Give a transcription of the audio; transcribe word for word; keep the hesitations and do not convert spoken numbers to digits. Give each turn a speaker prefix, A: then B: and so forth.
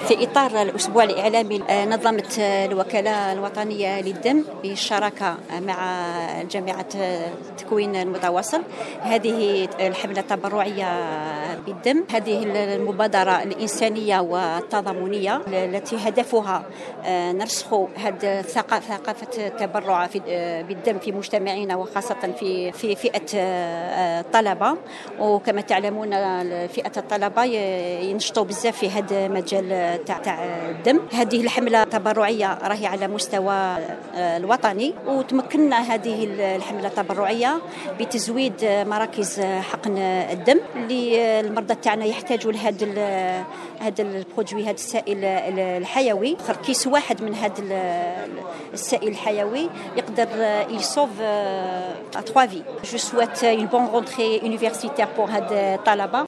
A: في إطار الأسبوع الإعلامي نظمت الوكالة الوطنية للدم بالشراكة مع جامعة تكوين المتواصل هذه الحملة التبرعية بالدم. هذه المبادرة الإنسانية والتضامنية التي هدفها نرسخ هذه ثقافة التبرع بالدم في مجتمعنا وخاصة في في فئة الطلبة. وكما تعلمون فئة الطلبة ينشطوا بزاف في هذا المجال تاع الدم. هذه الحملة التبرعية راهي على مستوى الوطني، وتمكننا هذه الحملة التبرعية بتزويد مراكز حقن الدم اللي المرضى تاعنا يحتاجوا لهذا هذا البرودوي، هذا السائل الحيوي. كيس واحد من هذا السائل الحيوي يقدر يصوف trois vies. Je souhaite une bonne rentrée universitaire pour هاد الطلبة.